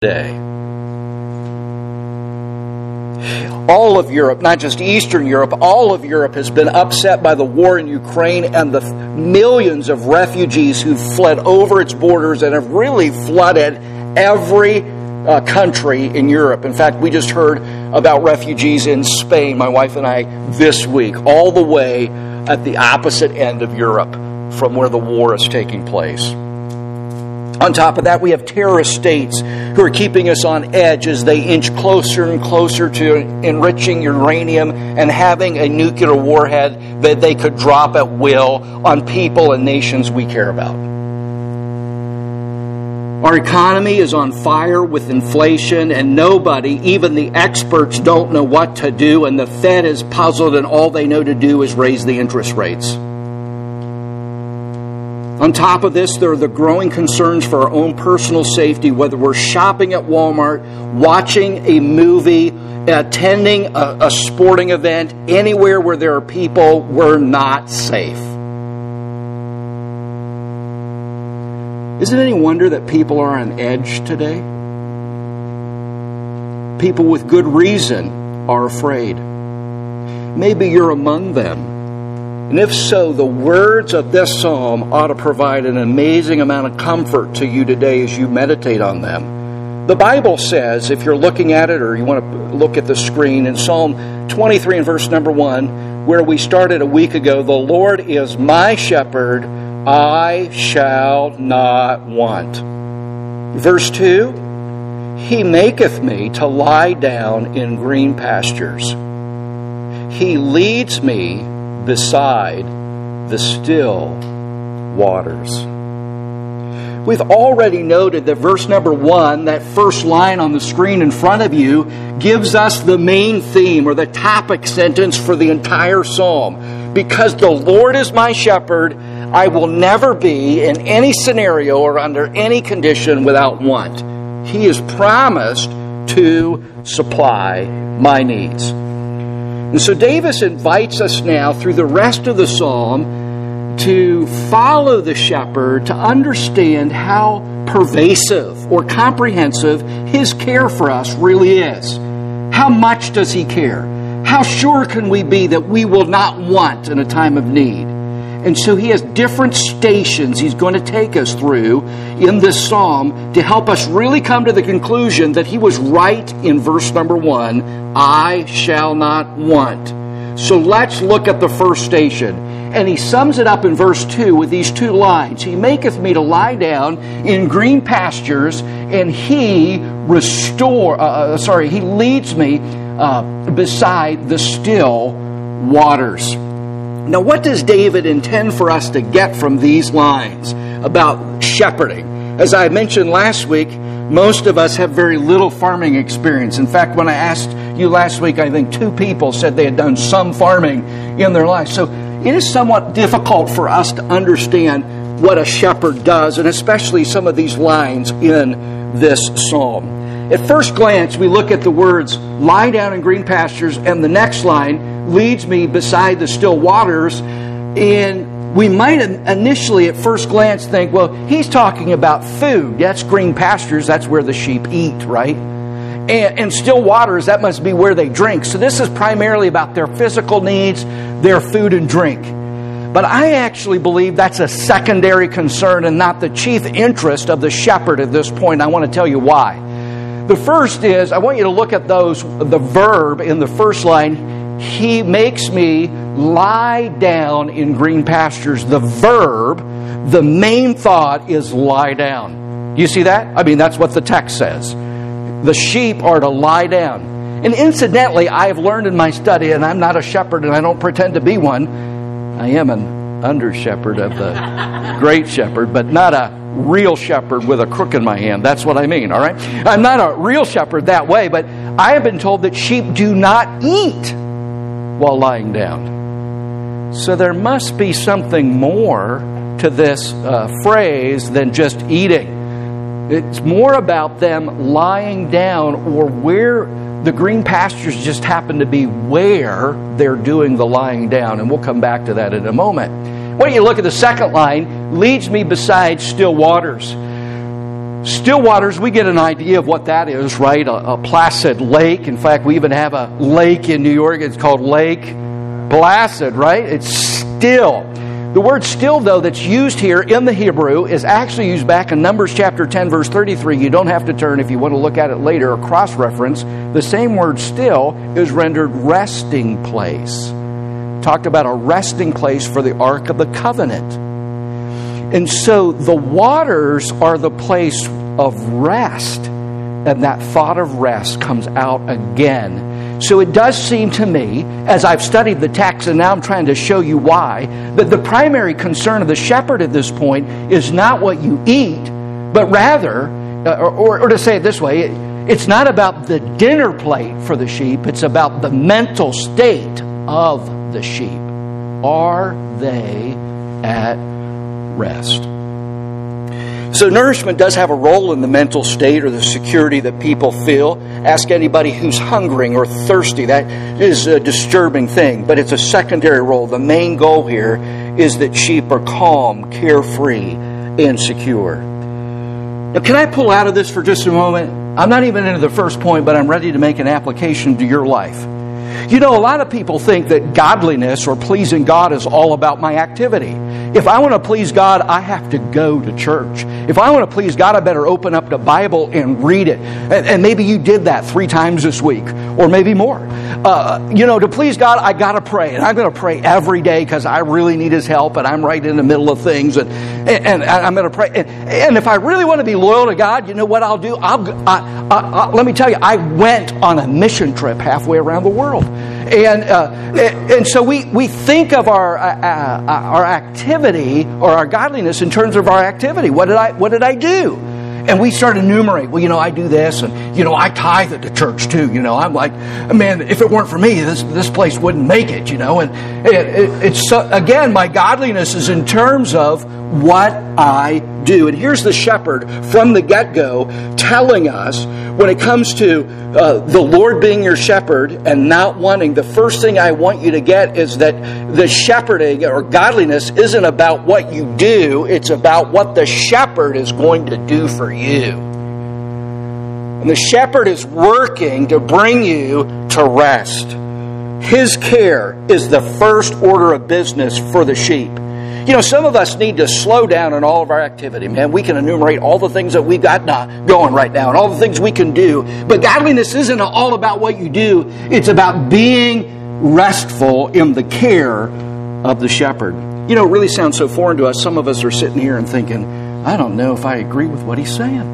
day. All of Europe, not just Eastern Europe, all of Europe has been upset by the war in Ukraine and the millions of refugees who've fled over its borders and have really flooded every country in Europe. In fact, we just heard about refugees in Spain, my wife and I, this week, all the way at the opposite end of Europe from where the war is taking place. On top of that, we have terrorist states who are keeping us on edge as they inch closer and closer to enriching uranium and having a nuclear warhead that they could drop at will on people and nations we care about. Our economy is on fire with inflation, and nobody, even the experts, don't know what to do, and the Fed is puzzled, and all they know to do is raise the interest rates. On top of this, there are the growing concerns for our own personal safety, whether we're shopping at Walmart, watching a movie, attending a sporting event, anywhere where there are people, we're not safe. Is it any wonder that people are on edge today? People with good reason are afraid. Maybe you're among them. And if so, the words of this psalm ought to provide an amazing amount of comfort to you today as you meditate on them. The Bible says, if you're looking at it or you want to look at the screen, in Psalm 23 and verse number 1, where we started a week ago, the Lord is my shepherd, I shall not want. Verse 2, He maketh me to lie down in green pastures. He leads me beside the still waters. We've already noted that verse number 1, that first line on the screen in front of you, gives us the main theme or the topic sentence for the entire psalm. Because the Lord is my shepherd, I will never be in any scenario or under any condition without want. He has promised to supply my needs. And so Davis invites us now through the rest of the psalm to follow the shepherd, to understand how pervasive or comprehensive his care for us really is. How much does he care? How sure can we be that we will not want in a time of need? And so he has different stations he's going to take us through in this psalm to help us really come to the conclusion that he was right in verse number 1, I shall not want. So let's look at the first station. And he sums it up in verse 2 with these two lines. He maketh me to lie down in green pastures, and he leads me beside the still waters. Now, what does David intend for us to get from these lines about shepherding? As I mentioned last week, most of us have very little farming experience. In fact, when I asked you last week, I think 2 people said they had done some farming in their life. So it is somewhat difficult for us to understand what a shepherd does, and especially some of these lines in this psalm. At first glance, we look at the words, lie down in green pastures, and the next line, leads me beside the still waters, and we might initially at first glance think, well, he's talking about food. That's green pastures, that's where the sheep eat, right? And still waters, that must be where they drink. So this is primarily about their physical needs, their food and drink. But I actually believe that's a secondary concern and not the chief interest of the shepherd at this point. I want to tell you why. The first is, I want you to look at the verb in the first line, He makes me lie down in green pastures. The verb, the main thought is lie down. Do you see that? I mean, that's what the text says. The sheep are to lie down. And incidentally, I have learned in my study, and I'm not a shepherd and I don't pretend to be one. I am an under-shepherd of the great shepherd, but not a real shepherd with a crook in my hand. That's what I mean, all right? I'm not a real shepherd that way, but I have been told that sheep do not eat while lying down. So there must be something more to this phrase than just eating. It's more about them lying down, or where the green pastures just happen to be where they're doing the lying down. And we'll come back to that in a moment. When you look at the second line, leads me beside still waters. Still waters, we get an idea of what that is, right? A placid lake. In fact, we even have a lake in New York. It's called Lake Placid, right? It's still. The word still, though, that's used here in the Hebrew is actually used back in Numbers chapter 10, verse 33. You don't have to turn if you want to look at it later or cross-reference. The same word still is rendered resting place. Talked about a resting place for the Ark of the Covenant. And so the waters are the place of rest. And that thought of rest comes out again. So it does seem to me, as I've studied the text, and now I'm trying to show you why, that the primary concern of the shepherd at this point is not what you eat, but rather, or to say it this way, it's not about the dinner plate for the sheep, it's about the mental state of the sheep. Are they at rest? So nourishment does have a role in the mental state or the security that people feel. Ask anybody who's hungering or thirsty. That is a disturbing thing, but it's a secondary role. The main goal here is that sheep are calm, carefree, and secure. Now, can I pull out of this for just a moment? I'm not even into the first point, but I'm ready to make an application to your life. You know, a lot of people think that godliness or pleasing God is all about my activity. If I want to please God, I have to go to church. If I want to please God, I better open up the Bible and read it. And maybe you did that 3 times this week, or maybe more. To please God, I got to pray. And I'm going to pray every day because I really need His help, and I'm right in the middle of things. And I'm going to pray. And if I really want to be loyal to God, you know what I'll do? Let me tell you, I went on a mission trip halfway around the world. And so we think of our activity or our godliness in terms of our activity. What did I do? And we start to enumerate. Well, I do this, and I tithe at the church too. I'm like, man, if it weren't for me, this place wouldn't make it. And it's again, my godliness is in terms of what I do. And here's the shepherd from the get-go telling us when it comes to the Lord being your shepherd and not wanting, the first thing I want you to get is that the shepherding or godliness isn't about what you do, it's about what the shepherd is going to do for you. And the shepherd is working to bring you to rest. His care is the first order of business for the sheep. Some of us need to slow down in all of our activity, man. We can enumerate all the things that we've got going right now and all the things we can do. But godliness isn't all about what you do. It's about being restful in the care of the shepherd. It really sounds so foreign to us. Some of us are sitting here and thinking, I don't know if I agree with what he's saying.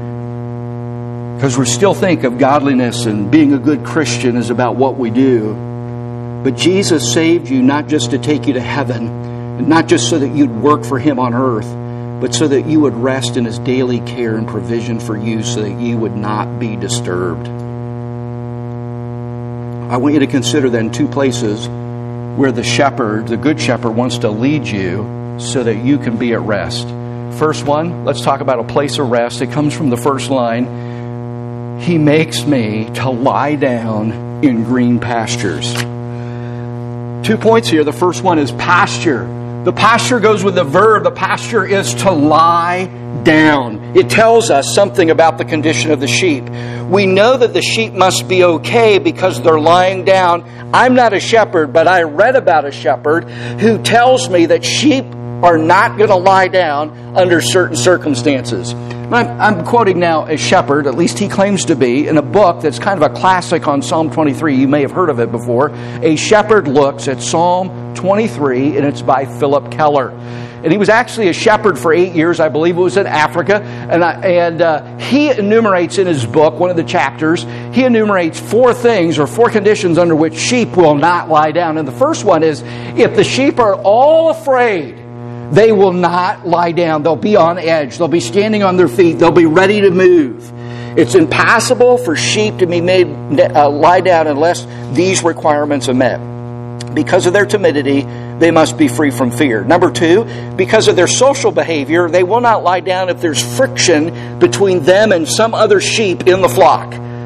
Because we still think of godliness and being a good Christian is about what we do. But Jesus saved you not just to take you to heaven, not just so that you'd work for Him on earth, but so that you would rest in His daily care and provision for you so that you would not be disturbed. I want you to consider then 2 places where the shepherd, the good shepherd, wants to lead you so that you can be at rest. First one, let's talk about a place of rest. It comes from the first line. He makes me to lie down in green pastures. 2 points here. The first one is pasture. The pasture goes with the verb. The pasture is to lie down. It tells us something about the condition of the sheep. We know that the sheep must be okay because they're lying down. I'm not a shepherd, but I read about a shepherd who tells me that sheep are not going to lie down under certain circumstances. I'm quoting now a shepherd, at least he claims to be, in a book that's kind of a classic on Psalm 23. You may have heard of it before. A Shepherd Looks at Psalm 23, and it's by Philip Keller. And he was actually a shepherd for 8 years, I believe it was in Africa. And he enumerates in his book, one of the chapters, he enumerates 4 things or 4 conditions under which sheep will not lie down. And the first one is, if the sheep are all afraid, they will not lie down. They'll be on edge. They'll be standing on their feet. They'll be ready to move. It's impossible for sheep to be made lie down unless these requirements are met. Because of their timidity, they must be free from fear. Number 2, because of their social behavior, they will not lie down if there's friction between them and some other sheep in the flock.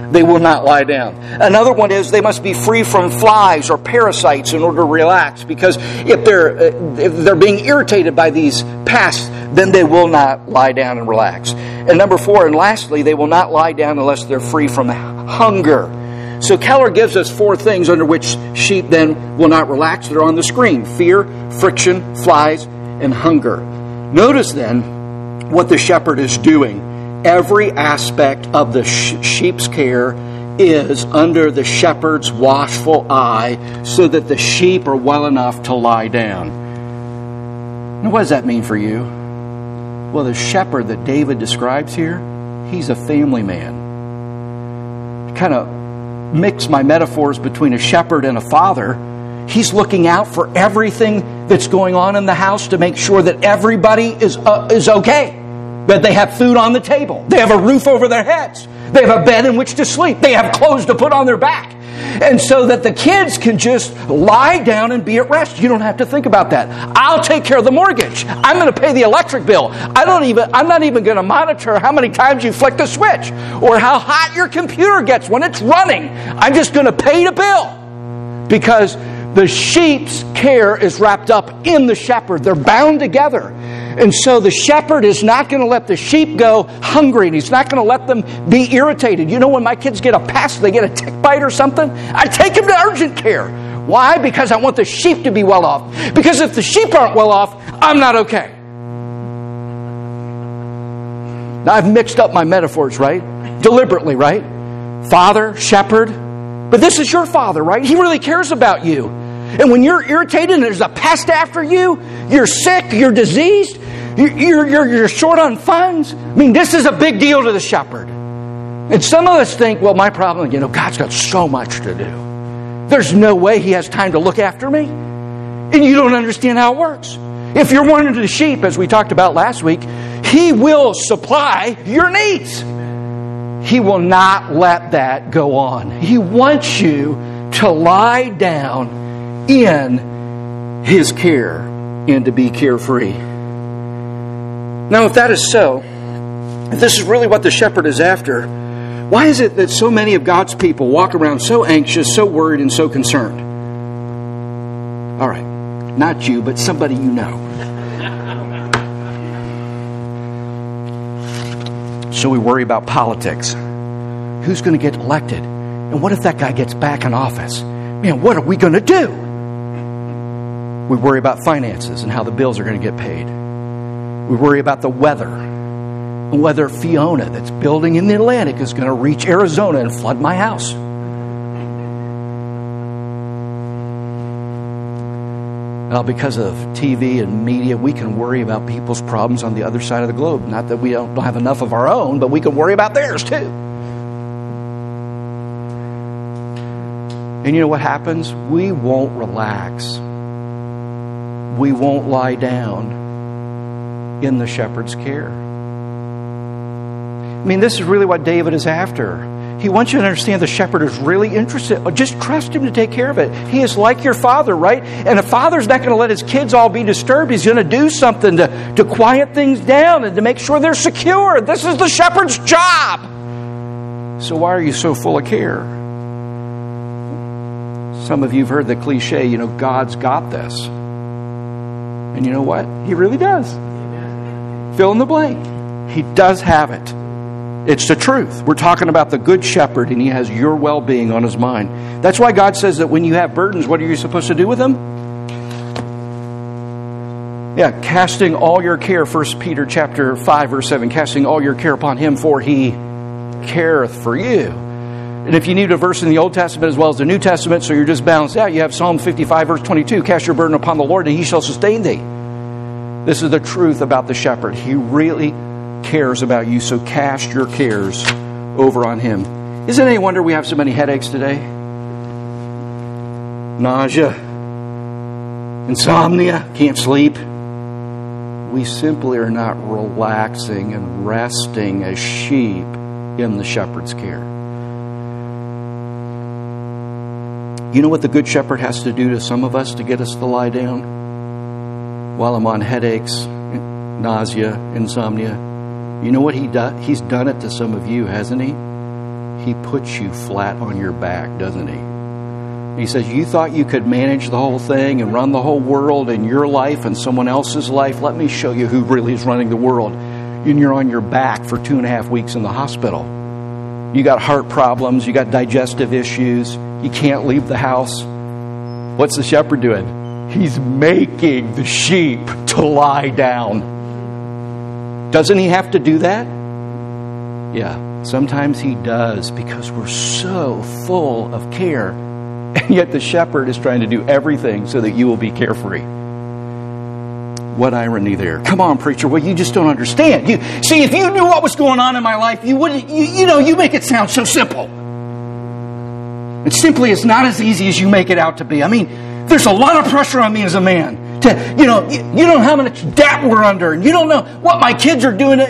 they will not lie down. Another one is they must be free from flies or parasites in order to relax, because if they're being irritated by these pests, then they will not lie down and relax. And number 4, and lastly, they will not lie down unless they're free from hunger. So Keller gives us 4 things under which sheep then will not relax. They're on the screen: fear, friction, flies, and hunger. Notice then what the shepherd is doing. Every aspect of the sheep's care is under the shepherd's watchful eye, so that the sheep are well enough to lie down. Now, what does that mean for you? Well, the shepherd that David describes here, he's a family man. Kind of mix my metaphors between a shepherd and a father. He's looking out for everything that's going on in the house to make sure that everybody is okay. That they have food on the table. They have a roof over their heads. They have a bed in which to sleep. They have clothes to put on their back. And so that the kids can just lie down and be at rest. You don't have to think about that. I'll take care of the mortgage. I'm going to pay the electric bill. I'm not even going to monitor how many times you flick the switch or how hot your computer gets when it's running. I'm just going to pay the bill. Because the sheep's care is wrapped up in the shepherd. They're bound together. And so the shepherd is not going to let the sheep go hungry, and he's not going to let them be irritated. You know, when my kids get a pest, they get a tick bite or something, I take them to urgent care. Why? Because I want the sheep to be well off. Because if the sheep aren't well off, I'm not okay. Now, I've mixed up my metaphors, right? Deliberately, right? Father, shepherd. But this is your father, right? He really cares about you. And when you're irritated and there's a pest after you, you're sick, you're diseased, you're short on funds. I mean, this is a big deal to the shepherd. And some of us think, well, my problem, God's got so much to do. There's no way He has time to look after me. And you don't understand how it works. If you're one of the sheep, as we talked about last week, He will supply your needs. He will not let that go on. He wants you to lie down in His care and to be carefree. Now, if that is so, if this is really what the shepherd is after, why is it that so many of God's people walk around so anxious, so worried, and so concerned? All right, not you, but somebody you know. So we worry about politics. Who's going to get elected? And what if that guy gets back in office? Man, what are we going to do? We worry about finances and how the bills are going to get paid. We worry about the weather. And whether Fiona that's building in the Atlantic is going to reach Arizona and flood my house. Well, because of TV and media, we can worry about people's problems on the other side of the globe. Not that we don't have enough of our own, but we can worry about theirs too. And you know what happens? We won't relax. We won't lie down in the shepherd's care. I mean, this is really what David is after. He wants you to understand the shepherd is really interested. Just trust him to take care of it. He is like your father, right? And a father's not going to let his kids all be disturbed. He's going to do something to quiet things down and to make sure they're secure. This is the shepherd's job. So why are you so full of care? Some of you have heard the cliche, God's got this. And you know what? He really does. Fill in the blank. He does have it. It's the truth. We're talking about the good shepherd, and He has your well-being on His mind. That's why God says that when you have burdens, what are you supposed to do with them? Yeah, casting all your care, 1 Peter chapter 5, verse 7, casting all your care upon Him, for He careth for you. And if you need a verse in the Old Testament as well as the New Testament, so you're just balanced out, you have Psalm 55, verse 22, cast your burden upon the Lord, and He shall sustain thee. This is the truth about the shepherd. He really cares about you, so cast your cares over on Him. Isn't it any wonder we have so many headaches today? Nausea, insomnia, can't sleep. We simply are not relaxing and resting as sheep in the shepherd's care. You know what the good shepherd has to do to some of us to get us to lie down? While I'm on headaches, nausea, insomnia. You know what He does? He's done it to some of you, hasn't He? He puts you flat on your back, doesn't He? He says, you thought you could manage the whole thing and run the whole world in your life and someone else's life? Let me show you who really is running the world. And you're on your back for 2.5 weeks in the hospital. You got heart problems. You got digestive issues. You can't leave the house. What's the shepherd doing? He's making the sheep to lie down. Doesn't He have to do that? Yeah, sometimes He does, because we're so full of care. And yet the shepherd is trying to do everything so that you will be carefree. What irony there. Come on, preacher. Well, you just don't understand. See, if you knew what was going on in my life, you wouldn't, you make it sound so simple. It simply is not as easy as you make it out to be. I mean, there's a lot of pressure on me as a man. You don't know how much debt we're under, and you don't know what my kids are doing.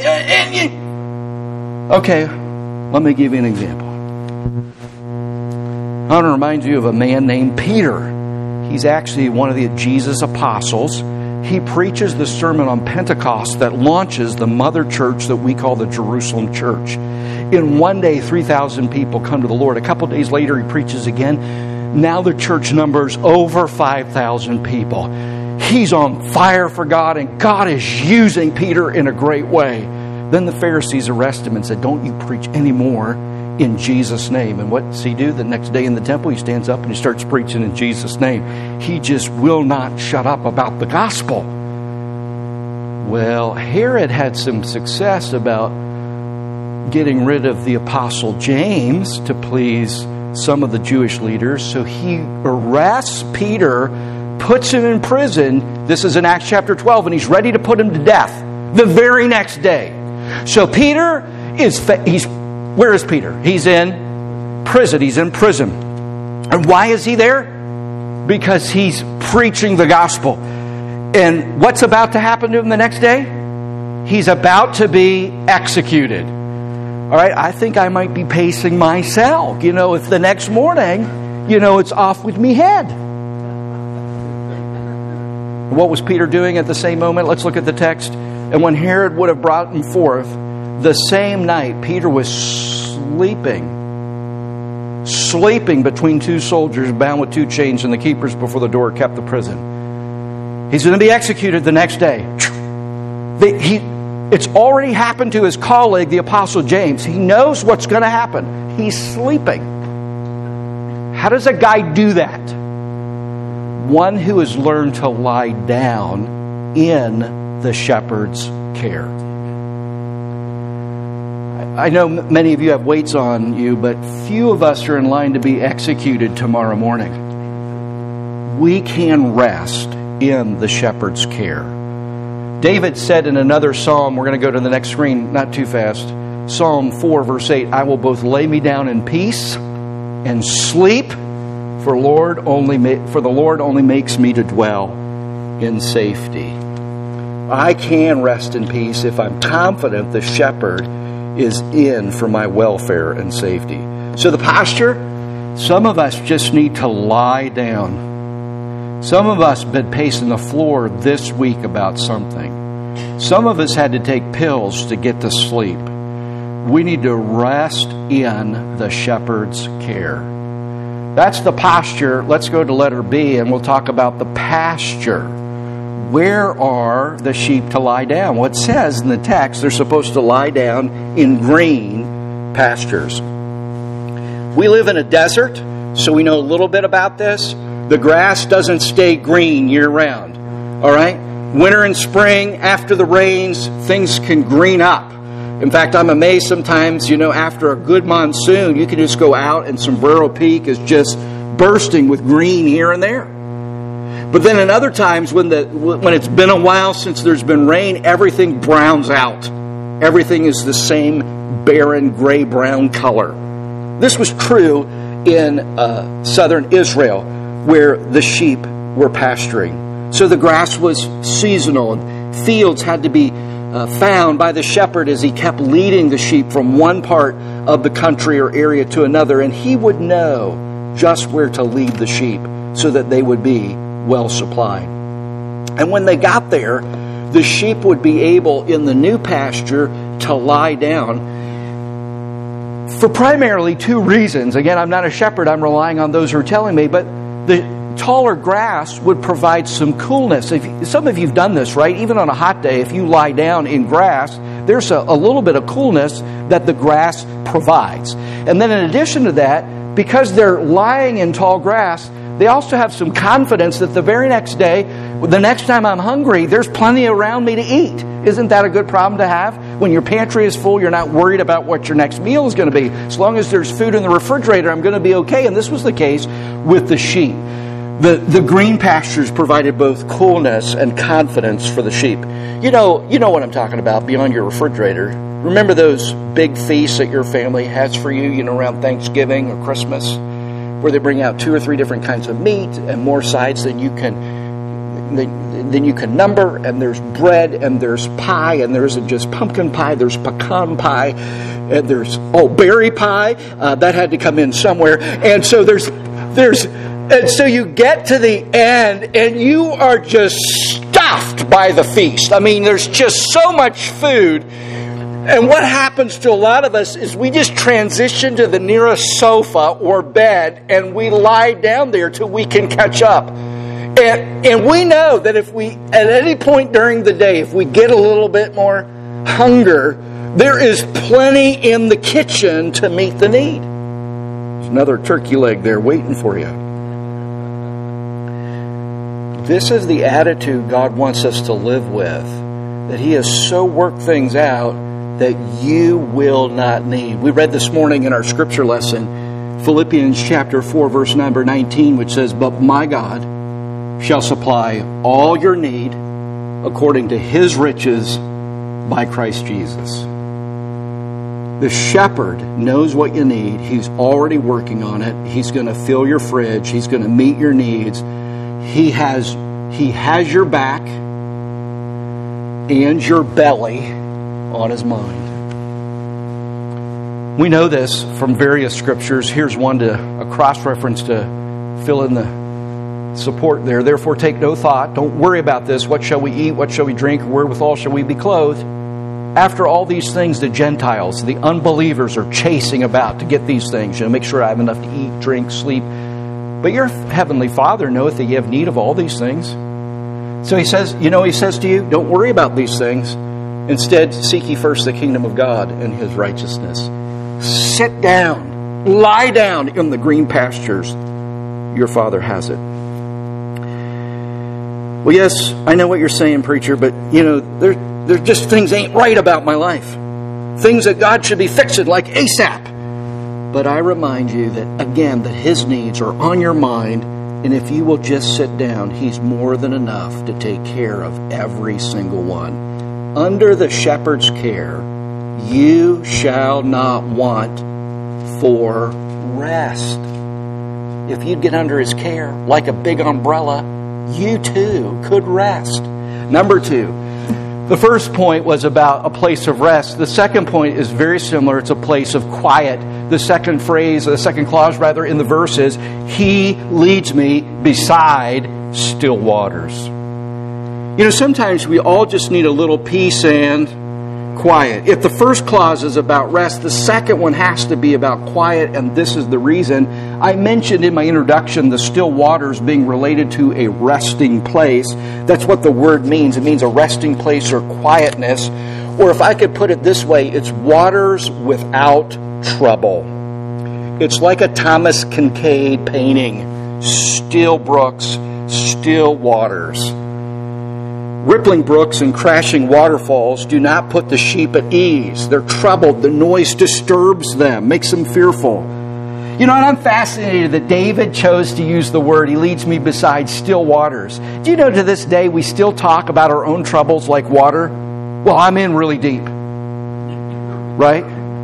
Okay, let me give you an example. I want to remind you of a man named Peter. He's actually one of the Jesus apostles. He preaches the sermon on Pentecost that launches the mother church that we call the Jerusalem church. In one day, 3,000 people come to the Lord. A couple days later, he preaches again. Now the church numbers over 5,000 people. He's on fire for God, and God is using Peter in a great way. Then the Pharisees arrest him and said, don't you preach anymore in Jesus' name. And what does he do? The next day in the temple, he stands up and he starts preaching in Jesus' name. He just will not shut up about the gospel. Well, Herod had some success about getting rid of the apostle James to please some of the Jewish leaders. So he arrests Peter, puts him in prison. This is in Acts chapter 12, and he's ready to put him to death the very next day. So Peter where is Peter? He's in prison. He's in prison. And why is he there? Because he's preaching the gospel. And what's about to happen to him the next day? He's about to be executed. All right, I think I might be pacing myself. If the next morning, it's off with me head. What was Peter doing at the same moment? Let's look at the text. And when Herod would have brought him forth, the same night, Peter was sleeping between two soldiers, bound with 2 chains, and the keepers before the door kept the prison. He's going to be executed the next day. It's already happened to his colleague, the Apostle James. He knows what's going to happen. He's sleeping. How does a guy do that? One who has learned to lie down in the shepherd's care. I know many of you have weights on you, but few of us are in line to be executed tomorrow morning. We can rest in the shepherd's care. David said in another psalm, we're going to go to the next screen, not too fast, Psalm 4, verse 8, I will both lay me down in peace and sleep, for the Lord only makes me to dwell in safety. I can rest in peace if I'm confident the shepherd is in for my welfare and safety. So the posture, some of us just need to lie down. Some of us have been pacing the floor this week about something. Some of us had to take pills to get to sleep. We need to rest in the shepherd's care. That's the posture. Let's go to letter B and we'll talk about the pasture. Where are the sheep to lie down? Well, it says in the text they're supposed to lie down in green pastures. We live in a desert, so we know a little bit about this. The grass doesn't stay green year-round. All right? Winter and spring, after the rains, things can green up. In fact, I'm amazed sometimes, after a good monsoon, you can just go out and Sombrero Peak is just bursting with green here and there. But then in other times, when it's been a while since there's been rain, everything browns out. Everything is the same barren gray-brown color. This was true in southern Israel, where the sheep were pasturing. So the grass was seasonal, and fields had to be found by the shepherd as he kept leading the sheep from one part of the country or area to another, and he would know just where to lead the sheep so that they would be well supplied. And when they got there, the sheep would be able in the new pasture to lie down for primarily two reasons. Again, I'm not a shepherd. I'm relying on those who are telling me. But the taller grass would provide some coolness. Some of you have done this, right? Even on a hot day, if you lie down in grass, there's a little bit of coolness that the grass provides. And then in addition to that, because they're lying in tall grass, they also have some confidence that the very next day, the next time I'm hungry, there's plenty around me to eat. Isn't that a good problem to have? When your pantry is full, you're not worried about what your next meal is going to be. As long as there's food in the refrigerator, I'm going to be okay. And this was the case with the sheep. The green pastures provided both coolness and confidence for the sheep. You know what I'm talking about beyond your refrigerator. Remember those big feasts that your family has for you, around Thanksgiving or Christmas, where they bring out 2 or 3 different kinds of meat and more sides than you can number, and there's bread and there's pie, and there isn't just pumpkin pie, there's pecan pie, and there's berry pie that had to come in somewhere, and so and so you get to the end and you are just stuffed by the feast. I mean, there's just so much food. And what happens to a lot of us is we just transition to the nearest sofa or bed and we lie down there till we can catch up. And we know that if we, at any point during the day, if we get a little bit more hunger, there is plenty in the kitchen to meet the need. There's another turkey leg there waiting for you. This is the attitude God wants us to live with, that He has so worked things out that you will not need. We read this morning in our scripture lesson, Philippians chapter 4, verse number 19, which says, "But my God shall supply all your need according to His riches by Christ Jesus." The shepherd knows what you need. He's already working on it. He's going to fill your fridge. He's going to meet your needs. He has your back and your belly on His mind. We know this from various scriptures. Here's one a cross-reference to fill in the support there. "Therefore take no thought." Don't worry about this. What shall we eat? What shall we drink? Wherewithal shall we be clothed? After all these things, the Gentiles, the unbelievers, are chasing about to get these things. Make sure I have enough to eat, drink, sleep. But your heavenly Father knoweth that you have need of all these things. So He says, He says to you, don't worry about these things. Instead, seek ye first the kingdom of God and His righteousness. Sit down, lie down in the green pastures. Your Father has it. Well, yes, I know what you're saying, preacher, but, there's just things ain't right about my life. Things that God should be fixing like ASAP. But I remind you that, again, that His needs are on your mind, and if you will just sit down, He's more than enough to take care of every single one. Under the shepherd's care, you shall not want for rest. If you'd get under His care, like a big umbrella, you too could rest. Number 2. The first point was about a place of rest. The second point is very similar. It's a place of quiet. The second clause in the verse is, He leads me beside still waters. Sometimes we all just need a little peace and quiet. If the first clause is about rest, the second one has to be about quiet, and this is the reason. I mentioned in my introduction the still waters being related to a resting place. That's what the word means. It means a resting place or quietness. Or if I could put it this way, it's waters without trouble. It's like a Thomas Kinkade painting. Still brooks, still waters. Rippling brooks and crashing waterfalls do not put the sheep at ease. They're troubled. The noise disturbs them, makes them fearful. And I'm fascinated that David chose to use the word, He leads me beside still waters. Do you know to this day we still talk about our own troubles like water? Well, I'm in really deep. Right?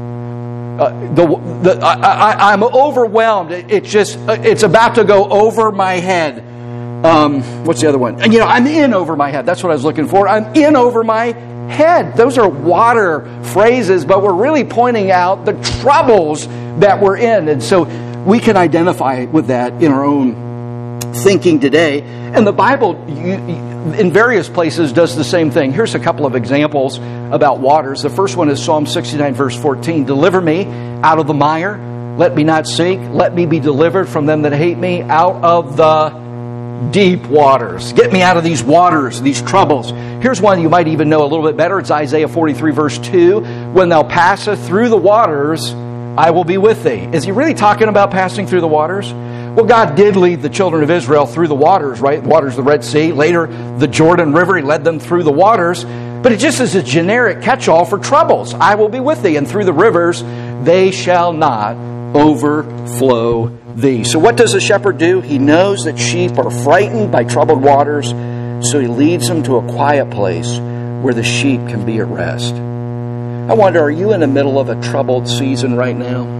I'm overwhelmed. It's about to go over my head. What's the other one? I'm in over my head. That's what I was looking for. I'm in over my head. Those are water phrases, but we're really pointing out the troubles that we're in. And so we can identify with that in our own thinking today. And the Bible in various places does the same thing. Here's a couple of examples about waters. The first one is Psalm 69, verse 14. Deliver me out of the mire. Let me not sink. Let me be delivered from them that hate me, out of the deep waters. Get me out of these waters, these troubles. Here's one you might even know a little bit better. It's Isaiah 43, verse 2. When thou passest through the waters, I will be with thee. Is he really talking about passing through the waters? Well, God did lead the children of Israel through the waters, right? The waters of the Red Sea. Later, the Jordan River, he led them through the waters. But it just is a generic catch-all for troubles. I will be with thee, and through the rivers they shall not overflow thee. So what does a shepherd do? He knows that sheep are frightened by troubled waters, so he leads them to a quiet place where the sheep can be at rest. I wonder, are you in the middle of a troubled season right now?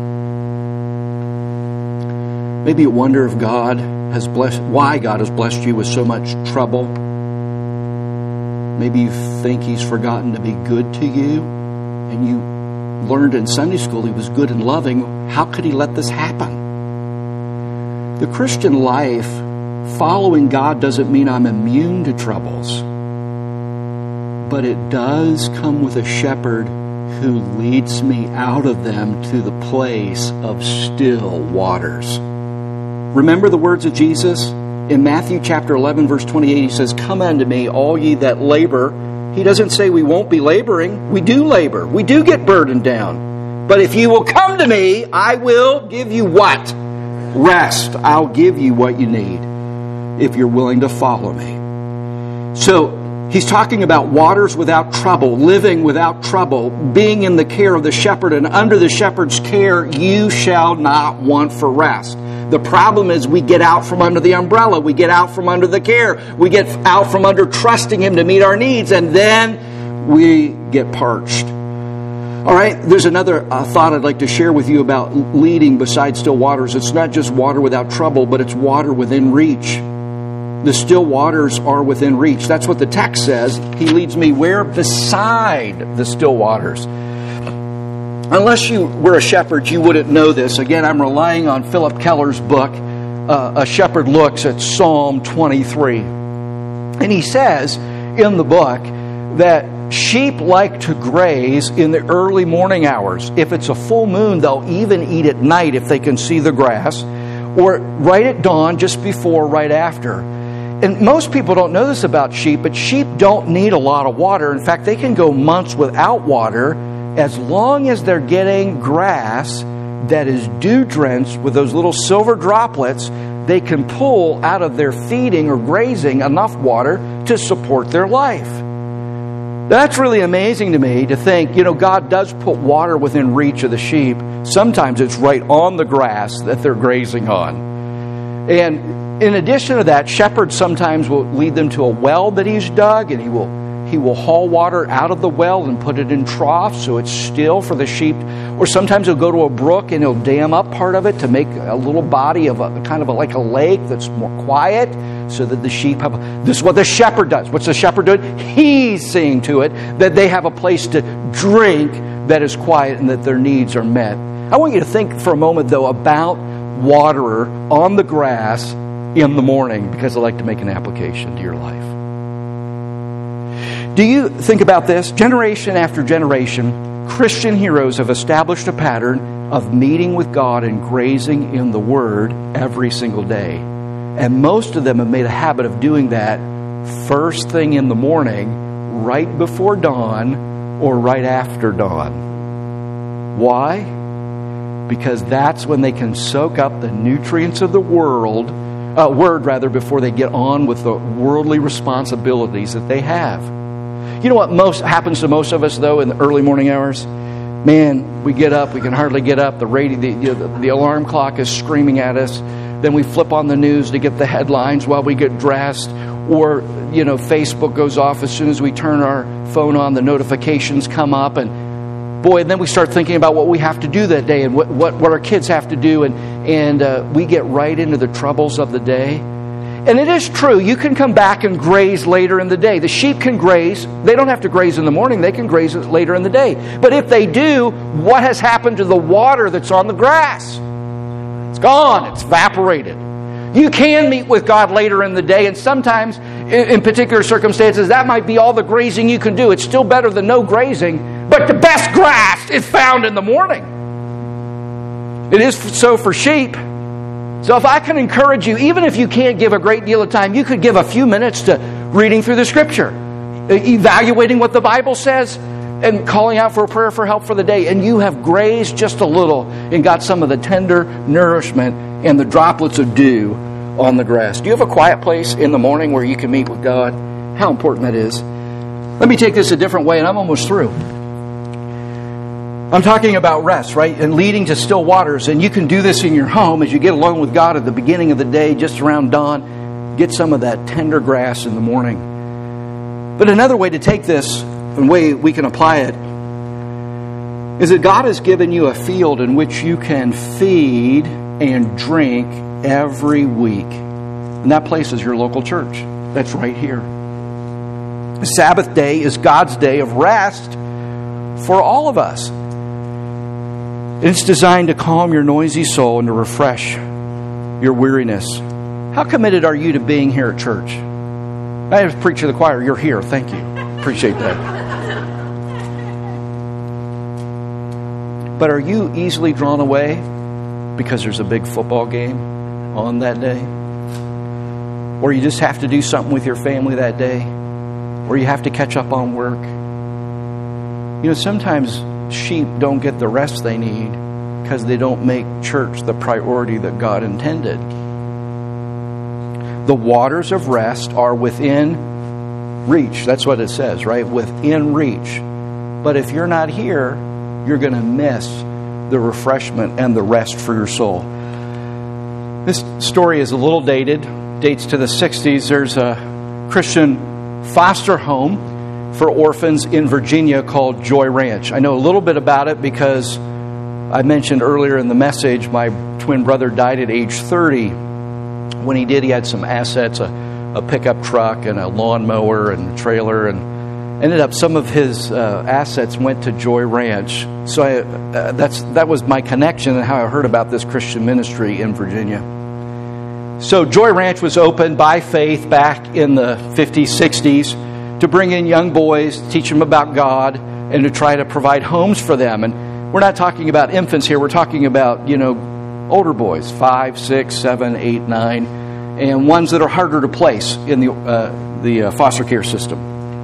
Maybe you wonder if why God has blessed you with so much trouble. Maybe you think He's forgotten to be good to you, and you learned in Sunday school He was good and loving. How could He let this happen? The Christian life, following God, doesn't mean I'm immune to troubles, but it does come with a shepherd who leads me out of them to the place of still waters. Remember the words of Jesus? In Matthew chapter 11, verse 28, He says, come unto me, all ye that labor. He doesn't say we won't be laboring. We do labor. We do get burdened down. But if you will come to me, I will give you what? Rest. I'll give you what you need if you're willing to follow me. So, He's talking about waters without trouble, living without trouble, being in the care of the shepherd, and under the shepherd's care you shall not want for rest. The problem is we get out from under the umbrella, we get out from under the care, we get out from under trusting Him to meet our needs, and then we get parched. All right, there's another thought I'd like to share with you about leading beside still waters. It's not just water without trouble, but it's water within reach. The still waters are within reach. That's what the text says. He leads me where? Beside the still waters. Unless you were a shepherd, you wouldn't know this. Again, I'm relying on Philip Keller's book, A Shepherd Looks at Psalm 23. And he says in the book that sheep like to graze in the early morning hours. If it's a full moon, they'll even eat at night if they can see the grass, or right at dawn, just before, right after. And most people don't know this about sheep, but sheep don't need a lot of water. In fact, they can go months without water as long as they're getting grass that is dew-drenched with those little silver droplets. They can pull out of their feeding or grazing enough water to support their life. That's really amazing to me to think, God does put water within reach of the sheep. Sometimes it's right on the grass that they're grazing on. And in addition to that, shepherds sometimes will lead them to a well that he's dug, and he will haul water out of the well and put it in troughs so it's still for the sheep. Or sometimes he'll go to a brook and he'll dam up part of it to make a little body of like a lake that's more quiet, so that the sheep have. This is what the shepherd does. What's the shepherd doing? He's seeing to it that they have a place to drink that is quiet and that their needs are met. I want you to think for a moment, though, about waterer on the grass in the morning, because I'd like to make an application to your life. Do you think about this? Generation after generation, Christian heroes have established a pattern of meeting with God and grazing in the Word every single day. And most of them have made a habit of doing that first thing in the morning, right before dawn, or right after dawn. Why? Because that's when they can soak up the nutrients of the word before they get on with the worldly responsibilities that they have. You know what happens to most of us, though, in the early morning hours? Man, we get up, we can hardly get up. The alarm clock is screaming at us. Then we flip on the news to get the headlines while we get dressed. Or, Facebook goes off as soon as we turn our phone on. The notifications come up, and then we start thinking about what we have to do that day and what our kids have to do, and we get right into the troubles of the day. And it is true, you can come back and graze later in the day. The sheep can graze. They don't have to graze in the morning. They can graze later in the day. But if they do, what has happened to the water that's on the grass? It's gone. It's evaporated. You can meet with God later in the day, and sometimes in particular circumstances, that might be all the grazing you can do. It's still better than no grazing, but the best grass is found in the morning. It is so for sheep. So if I can encourage you, even if you can't give a great deal of time, you could give a few minutes to reading through the Scripture, evaluating what the Bible says, and calling out for a prayer for help for the day. And you have grazed just a little and got some of the tender nourishment and the droplets of dew on the grass. Do you have a quiet place in the morning where you can meet with God? How important that is. Let me take this a different way, and I'm almost through. I'm talking about rest, right? And leading to still waters. And you can do this in your home as you get alone with God at the beginning of the day, just around dawn. Get some of that tender grass in the morning. But another way to take this, and way we can apply it, is that God has given you a field in which you can feed and drink every week. And that place is your local church. That's right here. The Sabbath day is God's day of rest for all of us. It's designed to calm your noisy soul and to refresh your weariness. How committed are you to being here at church? I have to preach to the choir. You're here. Thank you. Appreciate that. But are you easily drawn away because there's a big football game on that day? Or you just have to do something with your family that day? Or you have to catch up on work? You know, sometimes sheep don't get the rest they need because they don't make church the priority that God intended. The waters of rest are within reach. That's what it says, right? Within reach. But if you're not here, you're going to miss the refreshment and the rest for your soul. This story is a little dated, dates to the 60s. There's a Christian foster home for orphans in Virginia called Joy Ranch. I know a little bit about it because I mentioned earlier in the message my twin brother died at age 30. When he did, he had some assets, a pickup truck and a lawnmower and a trailer, and ended up some of his assets went to Joy Ranch. So that was my connection and how I heard about this Christian ministry in Virginia. So Joy Ranch was opened by faith back in the 50s, 60s to bring in young boys, teach them about God, and to try to provide homes for them. And we're not talking about infants here. We're talking about, older boys, 5, 6, 7, 8, 9, and ones that are harder to place in the foster care system.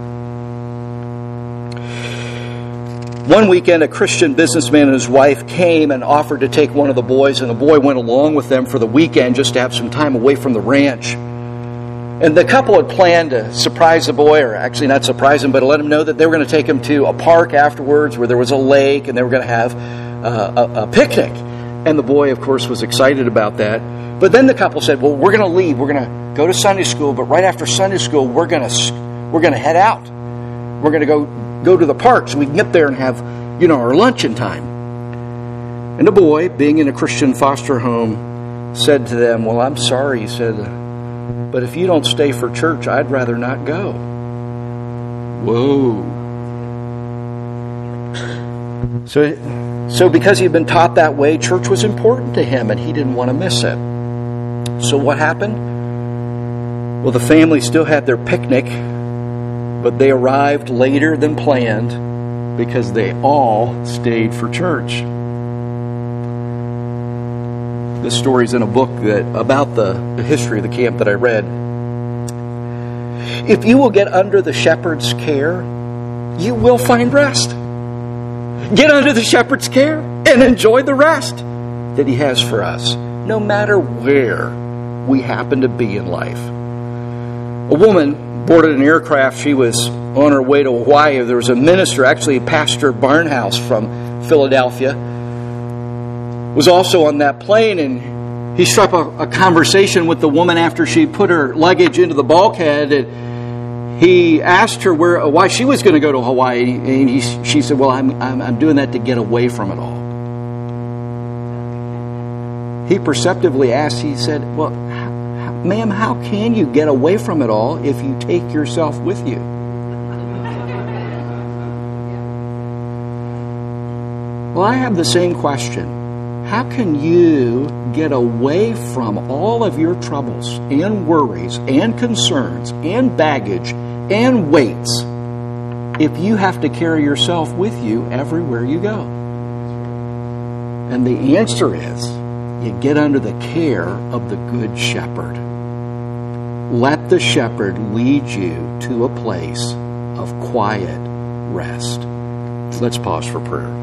One weekend, a Christian businessman and his wife came and offered to take one of the boys, and the boy went along with them for the weekend just to have some time away from the ranch. And the couple had planned to surprise the boy, or actually not surprise him, but to let him know that they were going to take him to a park afterwards where there was a lake, and they were going to have a picnic. And the boy, of course, was excited about that. But then the couple said, well, we're going to leave. We're going to go to Sunday school, but right after Sunday school, we're going to head out. We're going to go to the park so we can get there and have, our luncheon time. And the boy, being in a Christian foster home, said to them, well, I'm sorry, he said, but if you don't stay for church, I'd rather not go. Whoa. So because he had been taught that way, church was important to him, and he didn't want to miss it. So what happened? Well, the family still had their picnic, but they arrived later than planned because they all stayed for church. This story's in a book about the history of the camp that I read. If you will get under the shepherd's care, you will find rest. Get under the shepherd's care and enjoy the rest that he has for us, no matter where we happen to be in life. A woman boarded an aircraft. She was on her way to Hawaii. There was a minister, actually Pastor Barnhouse from Philadelphia, was also on that plane, and he struck a conversation with the woman after she put her luggage into the bulkhead, and he asked her why she was going to go to Hawaii, and she said, well, I'm doing that to get away from it all. He perceptively asked, he said, well, ma'am, how can you get away from it all if you take yourself with you? Well, I have the same question. How can you get away from all of your troubles and worries and concerns and baggage and weights if you have to carry yourself with you everywhere you go? And the answer is, you get under the care of the Good Shepherd. Let the shepherd lead you to a place of quiet rest. Let's pause for prayer.